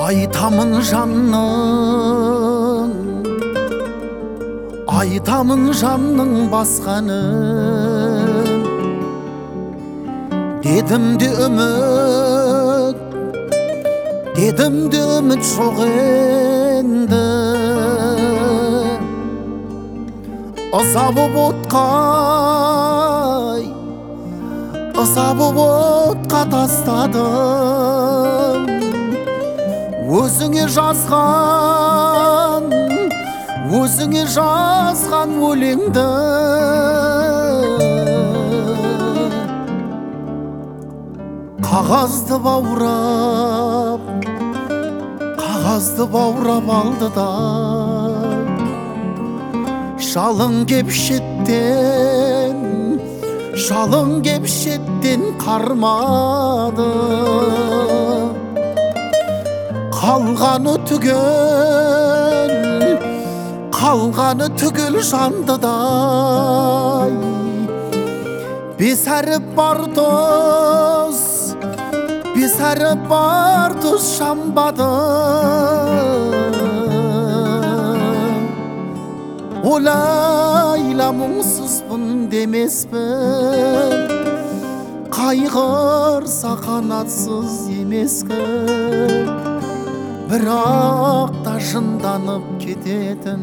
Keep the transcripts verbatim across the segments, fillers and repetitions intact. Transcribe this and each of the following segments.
Айтамын жанның, айтамын жанның басқанын. Дедім де үміт, дедім де үміт жоқ енді. Ыза боп отқай, ыза боп отқа тастадым. Өзіңе жазған, өзіңе жазған өлеңді. Қағазды баурап, қағазды баурап алды да, жалын кеп шеттен, жалын кеп шеттен қармады. Қалғаны түгел, қалғаны түгел жанды дай. Бес әріп бар дос, бес әріп бар дос жанбады. Олайла мұңсызбын демеспін, қайғырса қанатсыз емескін. Бірақ та жынданып кететін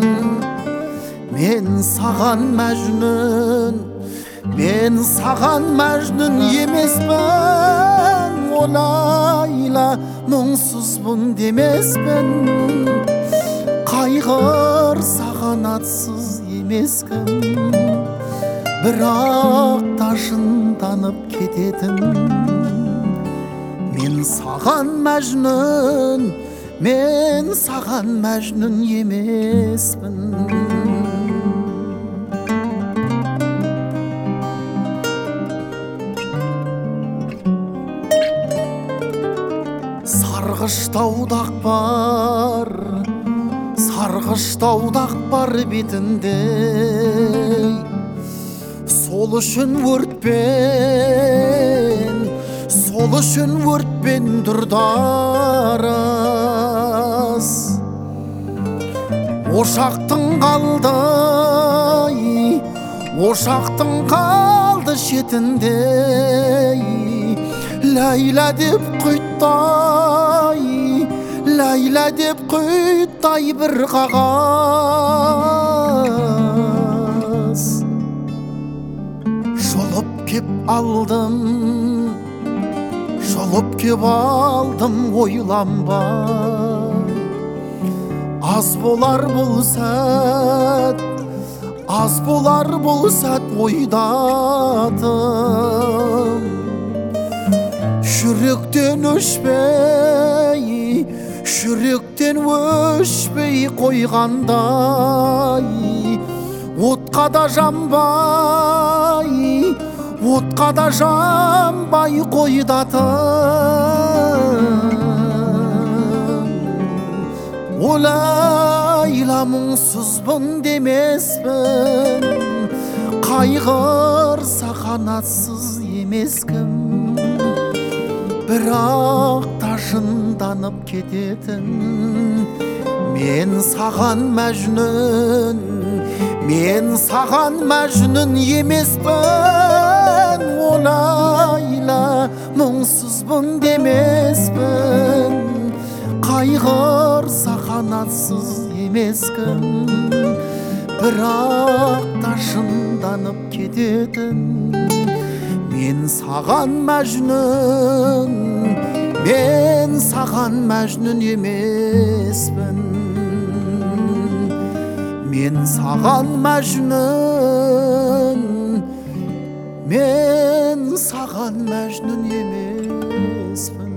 мен саған мәжнүн, мен саған мәжнүн емеспін. Олайла мұңсызбын демеспін, қайғырса қанатсыз емескін. Бірақ та жынданып кететін мен саған мәжнүн, мен саған мәжнүн емеспін. Сарғыш таудақ бар, сарғыш таудақ бар бетінде. Сол үшін өртпен, сол үшін өртпен дұрдарас. Ошақтың қалды, ошақтың қалды шетінде. Ләйла деп құйттай, ләйла деп құйттай бір қағаз. Жолып кеп алдым, жолып кеп алдым ойланбай. Аз болар бұл сәт, аз болар бұл сәт ойдатым. Жүректен өшпей, жүректен өшпей қойғандай. Отқа да жанбай, отқа да жанбай қойдатым. Олайла мұңсызбын демеспін, қайғырса қанатсыз емескім. Бірақ та жынданып кететін мен саған мәжнүн, мен саған мәжнүн емеспін. Олайла мұңсызбын демеспін, қайғырса қанатсыз емескім. Бірақ та жынданып кететін мен саған мәжнүн, мен саған мәжнүн емеспін. Мен саған мәжнүн, мен саған мәжнүн емеспін.